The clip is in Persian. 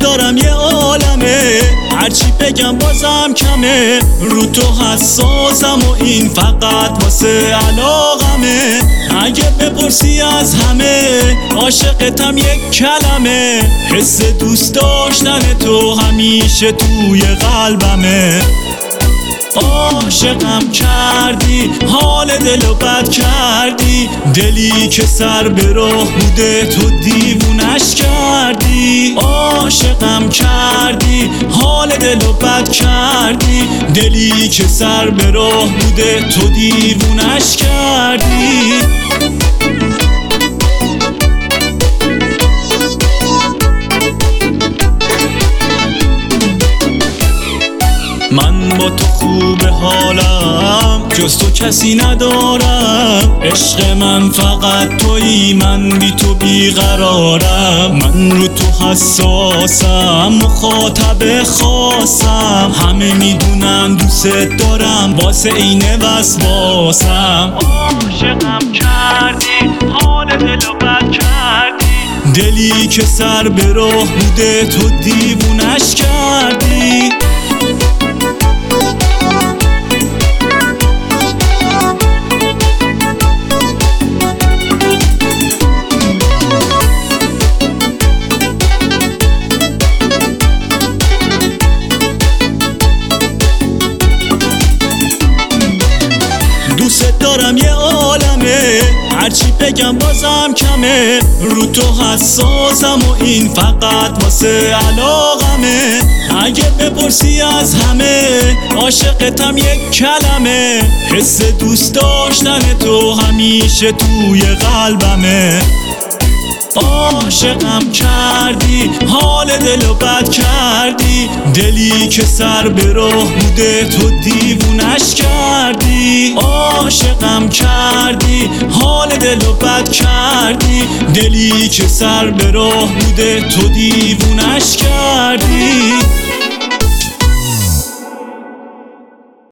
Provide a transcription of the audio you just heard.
دارم یه عالمه، هرچی بگم بازم کمه. رو تو حساسم و این فقط واسه علاقمه. اگه بپرسی از همه عاشقتم یک کلمه. حس دوست داشتن تو همیشه توی قلبمه. عاشقم کردی، حال دلو بد کردی، دلی که سر به راه بوده تو دیوونش کردی. عاشقم کردی، حال دلو بد کردی، دلی که سر به راه بوده تو دیوونش کردی. من با تو خوب حالم، جز تو کسی ندارم. عشق من فقط تویی، من بی تو بیقرارم. من رو تو حساسم، مخاطب خاصم. همه میدونن دوست دارم، واسه اینه وسواسم. عاشقم کردی، حال دلو بد کردی، دلی که سر به راه بوده تو دیوونش کردی. دوست دارم یه عالمه، هرچی بگم بازم کمه. رو تو حساسم و این فقط واسه علاقمه. اگه بپرسی از همه عاشقتم یک کلمه. حس دوست داشتن تو همیشه توی قلبمه. عاشقم کردی، حال دلو بد کردی، دلی که سر به راه بوده تو دیوونش کردی. عاشقم کردی، حال دلو بد کردی، دلی که سر به راه بوده تو دیوونش کردی.